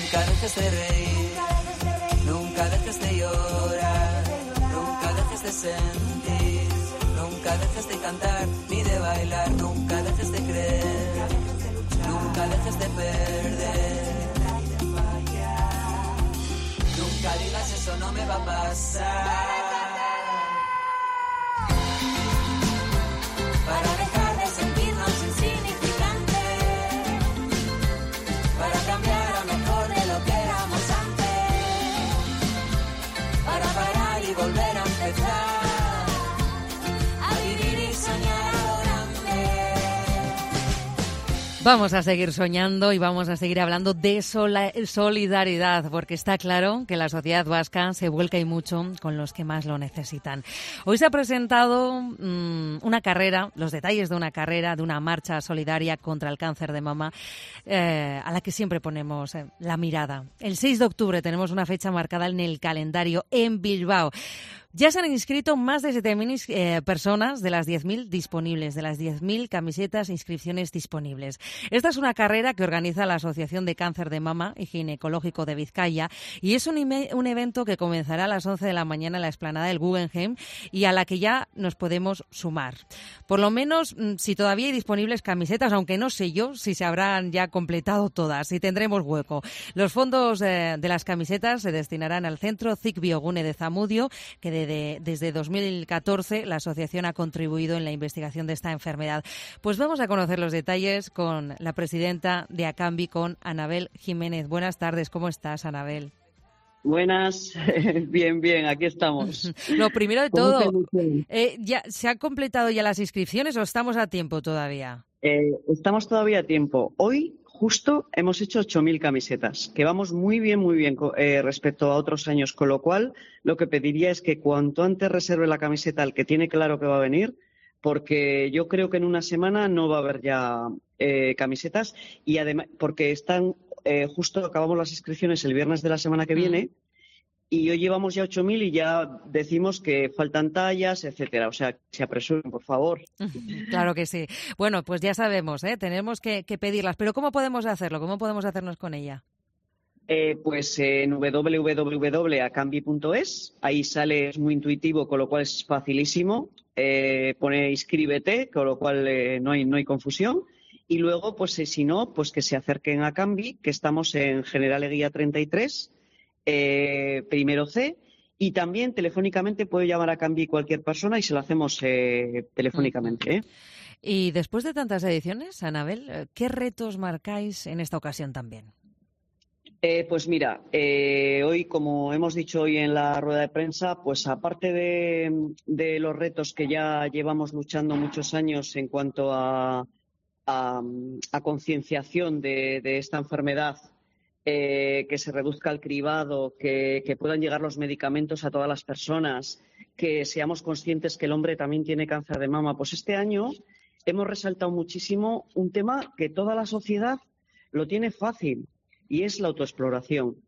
Nunca dejes de reír, nunca dejes de llorar, nunca dejes de sentir, nunca dejes de cantar ni de bailar, nunca dejes de creer, nunca dejes de perder. Nunca digas eso no me va a pasar. Para dejar de sentirnos insignificantes, para cambiar a mejor de lo que éramos antes, para parar y volver a empezar, a vivir y soñar a lo grande. Vamos a seguir soñando y vamos a seguir hablando de solidaridad, porque está claro que la sociedad vasca se vuelca y mucho con los que más lo necesitan. Hoy se ha presentado una carrera, los detalles de una carrera, de una marcha solidaria contra el cáncer de mama, a la que siempre ponemos la mirada. El 6 de octubre tenemos una fecha marcada en el calendario en Bilbao. Ya se han inscrito más de 7.000 personas de las 10.000 disponibles, de las 10.000 camisetas e inscripciones disponibles. Esta es una carrera que organiza la Asociación de Cáncer de Mama y Ginecológico de Vizcaya y es un evento que comenzará a las 11 de la mañana en la explanada del Guggenheim y a la que ya nos podemos sumar. Por lo menos, si todavía hay disponibles camisetas, aunque no sé yo si se habrán ya completado todas, si tendremos hueco. Los fondos de las camisetas se destinarán al Centro CIC Biogune de Zamudio, que desde 2014 la asociación ha contribuido en la investigación de esta enfermedad. Pues vamos a conocer los detalles con la presidenta de ACAMBI, con Anabel Jiménez. Buenas tardes, ¿cómo estás, Anabel? Buenas, bien, aquí estamos. Lo primero de todo, ¿ya se han completado ya las inscripciones o estamos a tiempo todavía? Estamos todavía a tiempo. Hoy justo hemos hecho 8.000 camisetas, que vamos muy bien respecto a otros años, con lo cual lo que pediría es que cuanto antes reserve la camiseta al que tiene claro que va a venir, porque yo creo que en una semana no va a haber ya camisetas y además porque están justo acabamos las inscripciones el viernes de la semana que viene y hoy llevamos ya 8.000 y ya decimos que faltan tallas, etcétera. O sea, se apresuren, por favor. Claro que sí. Bueno, pues ya sabemos, tenemos que pedirlas. Pero ¿cómo podemos hacerlo? ¿Cómo podemos hacernos con ella? Pues en www.acambi.es, ahí sale, es muy intuitivo, con lo cual es facilísimo. Pone inscríbete, con lo cual no hay confusión. Y luego, pues si no, pues que se acerquen a Acambi, que estamos en General Eguía 33, primero C, y también telefónicamente puede llamar a Acambi cualquier persona y se lo hacemos telefónicamente. Y después de tantas ediciones, Anabel, ¿qué retos marcáis en esta ocasión también? Pues mira, hoy, como hemos dicho hoy en la rueda de prensa, pues aparte de los retos que ya llevamos luchando muchos años en cuanto a concienciación de esta enfermedad, que se reduzca el cribado, que puedan llegar los medicamentos a todas las personas, que seamos conscientes que el hombre también tiene cáncer de mama. Pues este año hemos resaltado muchísimo un tema que toda la sociedad lo tiene fácil y es la autoexploración.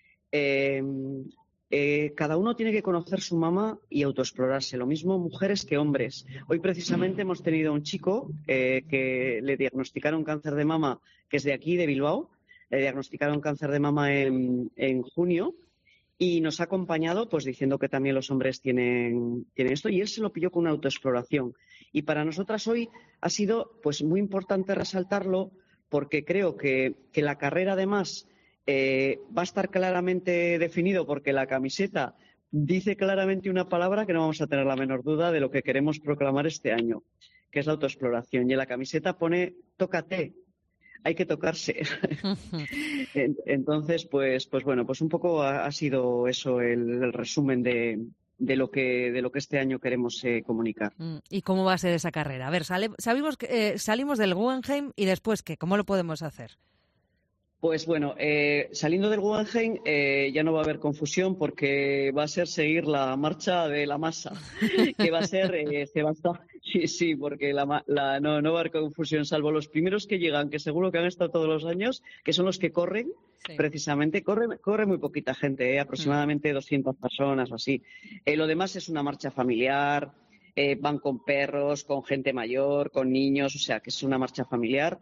Cada uno tiene que conocer su mama y autoexplorarse, lo mismo mujeres que hombres. Hoy precisamente hemos tenido un chico que le diagnosticaron cáncer de mama, que es de aquí, de Bilbao. Le diagnosticaron cáncer de mama en junio y nos ha acompañado pues diciendo que también los hombres tienen esto y él se lo pilló con una autoexploración. Y para nosotras hoy ha sido pues muy importante resaltarlo porque creo que la carrera además va a estar claramente definido porque la camiseta dice claramente una palabra que no vamos a tener la menor duda de lo que queremos proclamar este año, que es la autoexploración. Y en la camiseta pone tócate. Hay que tocarse. Entonces, pues bueno, pues un poco ha sido eso el resumen de lo que este año queremos comunicar. ¿Y cómo va a ser esa carrera? A ver, sabemos que salimos del Guggenheim y después, ¿qué? ¿Cómo lo podemos hacer? Pues bueno, saliendo del Guggenheim ya no va a haber confusión porque va a ser seguir la marcha de la masa, que va a ser sí, porque no va a haber confusión, salvo los primeros que llegan, que seguro que han estado todos los años, que son los que corren, precisamente, corre muy poquita gente, aproximadamente 200 personas o así. Lo demás es una marcha familiar, van con perros, con gente mayor, con niños, o sea, que es una marcha familiar.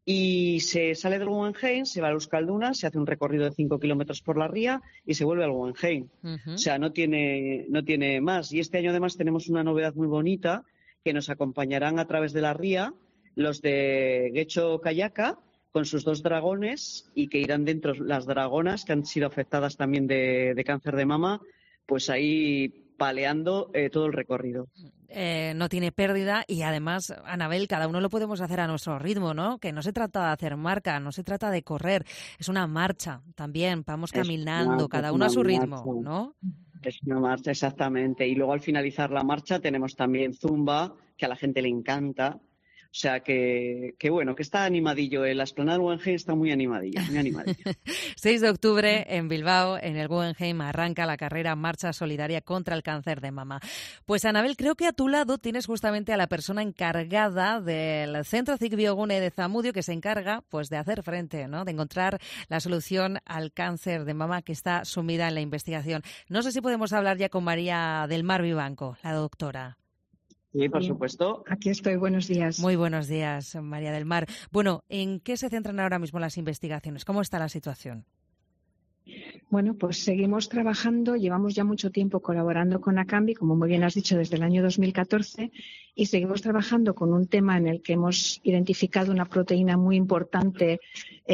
y se sale del Guggenheim, se va a Euskalduna, se hace un recorrido de 5 kilómetros por la ría y se vuelve al Guggenheim. O sea, no tiene más. Y este año además tenemos una novedad muy bonita, que nos acompañarán a través de la ría los de Getxo Kayaka con sus 2 dragones, y que irán dentro las dragonas que han sido afectadas también de cáncer de mama, pues ahí paleando todo el recorrido. No tiene pérdida y además, Anabel, cada uno lo podemos hacer a nuestro ritmo, ¿no? Que no se trata de hacer marca, no se trata de correr, es una marcha también, vamos caminando, cada uno a su ritmo, ¿no? Es una marcha, exactamente. Y luego al finalizar la marcha tenemos también zumba, que a la gente le encanta. O sea que bueno, que está animadillo. La explanada del Guggenheim está muy animadilla, muy animadilla. 6 de octubre en Bilbao, en el Guggenheim, arranca la carrera Marcha Solidaria contra el Cáncer de Mama. Pues Anabel, creo que a tu lado tienes justamente a la persona encargada del Centro CIC Biogune de Zamudio, que se encarga pues de hacer frente, ¿no? De encontrar la solución al cáncer de mama, que está sumida en la investigación. No sé si podemos hablar ya con María del Mar Vivanco, la doctora. Sí, por supuesto. Aquí estoy, buenos días. Muy buenos días, María del Mar. Bueno, ¿en qué se centran ahora mismo las investigaciones? ¿Cómo está la situación? Bueno, pues seguimos trabajando, llevamos ya mucho tiempo colaborando con Acambi, como muy bien has dicho, desde el año 2014, y seguimos trabajando con un tema en el que hemos identificado una proteína muy importante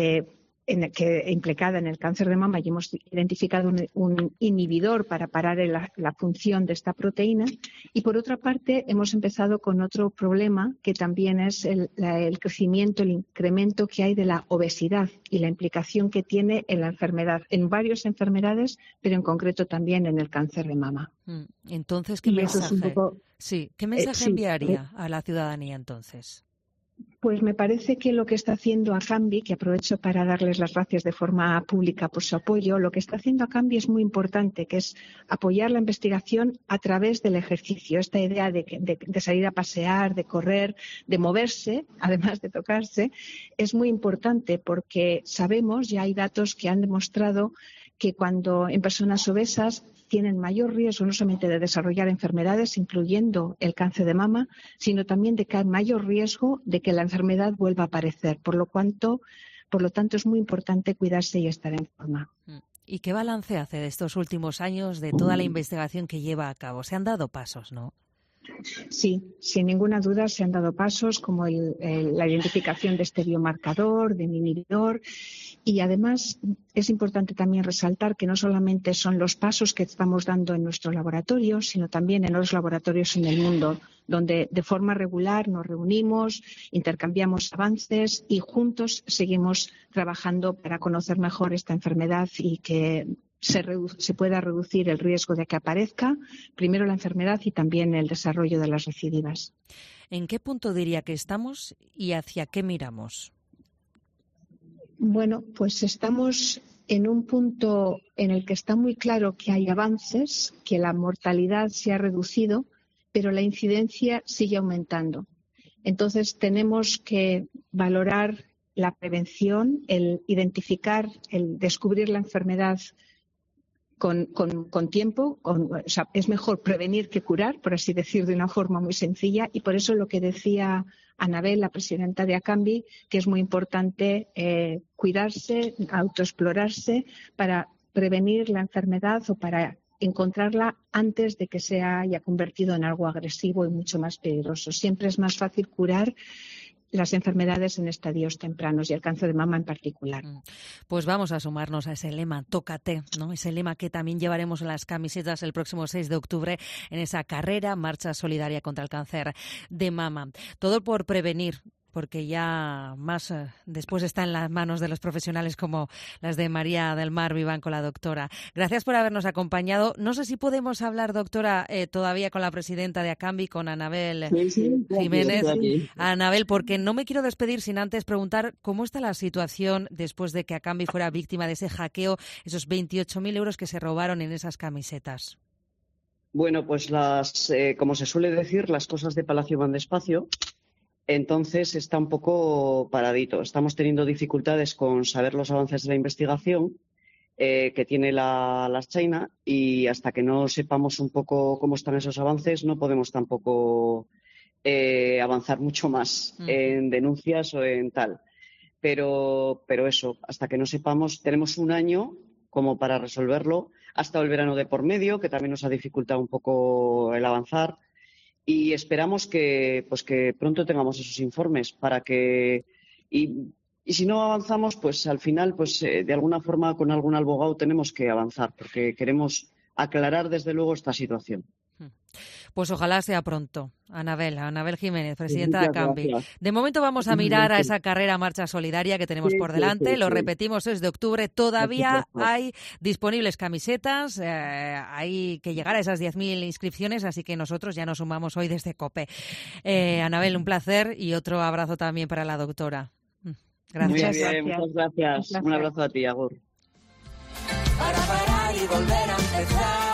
implicada en el cáncer de mama, y hemos identificado un inhibidor para parar la función de esta proteína. Y por otra parte, hemos empezado con otro problema, que también es el crecimiento, el incremento que hay de la obesidad y la implicación que tiene en la enfermedad, en varias enfermedades, pero en concreto también en el cáncer de mama. Entonces, ¿qué mensaje enviaría a la ciudadanía entonces? Pues me parece que lo que está haciendo Acambi, que aprovecho para darles las gracias de forma pública por su apoyo, lo que está haciendo Acambi es muy importante, que es apoyar la investigación a través del ejercicio. Esta idea de salir a pasear, de correr, de moverse, además de tocarse, es muy importante porque sabemos, ya hay datos que han demostrado que cuando en personas obesas tienen mayor riesgo no solamente de desarrollar enfermedades, incluyendo el cáncer de mama, sino también de que hay mayor riesgo de que la enfermedad vuelva a aparecer. Por lo tanto, es muy importante cuidarse y estar en forma. ¿Y qué balance hace de estos últimos años, de toda la investigación que lleva a cabo? Se han dado pasos, ¿no? Sí, sin ninguna duda se han dado pasos, como la identificación de este biomarcador, de inhibidor. Y además es importante también resaltar que no solamente son los pasos que estamos dando en nuestro laboratorio, sino también en los laboratorios en el mundo, donde de forma regular nos reunimos, intercambiamos avances y juntos seguimos trabajando para conocer mejor esta enfermedad y que se pueda reducir el riesgo de que aparezca primero la enfermedad y también el desarrollo de las recidivas. ¿En qué punto diría que estamos y hacia qué miramos? Bueno, pues estamos en un punto en el que está muy claro que hay avances, que la mortalidad se ha reducido, pero la incidencia sigue aumentando. Entonces tenemos que valorar la prevención, el identificar, el descubrir la enfermedad con tiempo. O sea, es mejor prevenir que curar, por así decir, de una forma muy sencilla, y por eso lo que decía Anabel, la presidenta de Acambi, que es muy importante cuidarse, autoexplorarse para prevenir la enfermedad o para encontrarla antes de que se haya convertido en algo agresivo y mucho más peligroso. Siempre es más fácil curar las enfermedades en estadios tempranos y el cáncer de mama en particular. Pues vamos a sumarnos a ese lema, tócate, ¿no? Ese lema que también llevaremos en las camisetas el próximo 6 de octubre en esa carrera, Marcha Solidaria contra el Cáncer de Mama. Todo por prevenir, porque ya más después está en las manos de los profesionales como las de María del Mar Vivanco, la doctora. Gracias por habernos acompañado. No sé si podemos hablar, doctora, todavía con la presidenta de Acambi, con Anabel Jiménez. Anabel, porque no me quiero despedir sin antes preguntar cómo está la situación después de que Acambi fuera víctima de ese hackeo, esos 28.000 euros que se robaron en esas camisetas. Bueno, pues como se suele decir, las cosas de Palacio van despacio. Entonces está un poco paradito. Estamos teniendo dificultades con saber los avances de la investigación que tiene la China, y hasta que no sepamos un poco cómo están esos avances no podemos tampoco avanzar mucho más en denuncias o en tal. pero eso, hasta que no sepamos, tenemos un año como para resolverlo. Ha estado el verano de por medio, que también nos ha dificultado un poco el avanzar, y esperamos que pronto tengamos esos informes para que y si no avanzamos, pues al final, pues de alguna forma con algún abogado tenemos que avanzar, porque queremos aclarar desde luego esta situación. Pues ojalá sea pronto. Anabel Jiménez, presidenta de Acambi. De momento vamos a mirar a esa carrera Marcha Solidaria que tenemos por delante. Lo repetimos, es de octubre. Todavía hay disponibles camisetas. Hay que llegar a esas 10.000 inscripciones, así que nosotros ya nos sumamos hoy desde COPE. Anabel, un placer y otro abrazo también para la doctora. Gracias. Muy bien, muchas gracias. Un abrazo a ti, Agur. Para parar y volver a empezar.